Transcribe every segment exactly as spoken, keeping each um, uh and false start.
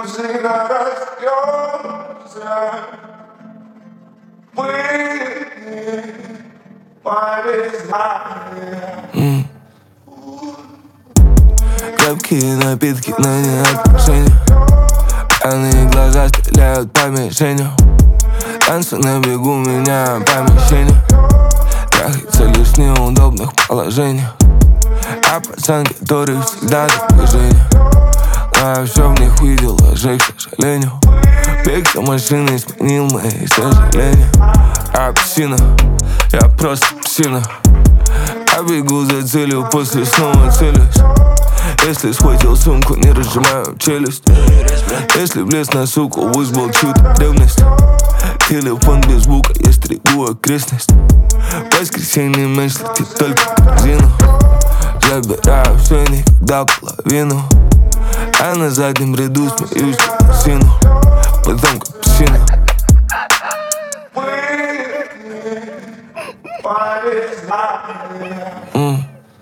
всегда растёмся. Мы повязаны. Крепкие напитки, но не отношения. Пьяные глаза стреляют по мишеням. Танцы на бегу меняют помещение. Трахается лишь в неудобных положениях. А пацан, который всегда в движении. Но я все в них видел, ложек, к сожалению. Бег за машиной сменил мои сожаления. А псина, я просто псина. Я бегу за целью, после снова целюсь. Если схватил сумку, не разжимаю челюсть. Если влез на суку, вызвал чью-то ревность. Телефон без звука, я стригу окрестность. В воскресенье мяч летит только в корзину. Забираю все, никогда половину. А на заднем ряду смеюсь как сыну. Потом как псина. Mm.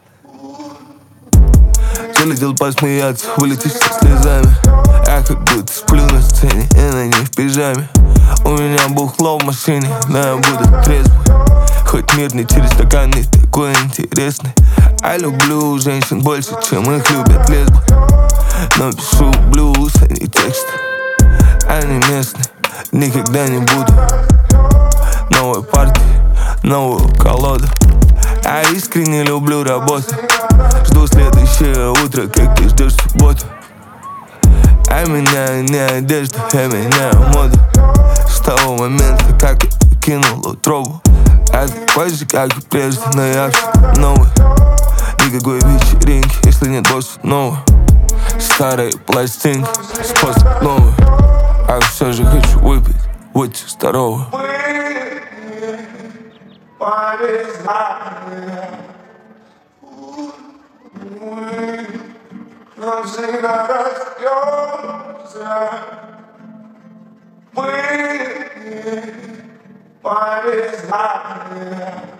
Залетел посмеяться, вылетишь со слезами. Я как будто сплю на сцене, и на ней в пижаме. У меня бухло в машине, но я буду трезвый. Хоть мир не через стакан, не такой интересный. Я люблю женщин больше, чем их любят лесбы. Но пишу блюз, а не тексты. Они местные, никогда не буду. Новой партии, новую колоду. Я искренне люблю работу. Жду следующее утро, как ты ждешь субботу. Я меняю не одежду, я меняю моду. С того момента, как я кинул утробу. Я такой же, как и прежде, но я все новый. Никакой вечеринки, если нет босса нового. Старые пластинки, способ новый. А все же хочу выпить, будьте здоровы. Мы навсегда растёмся. Мы повязаны.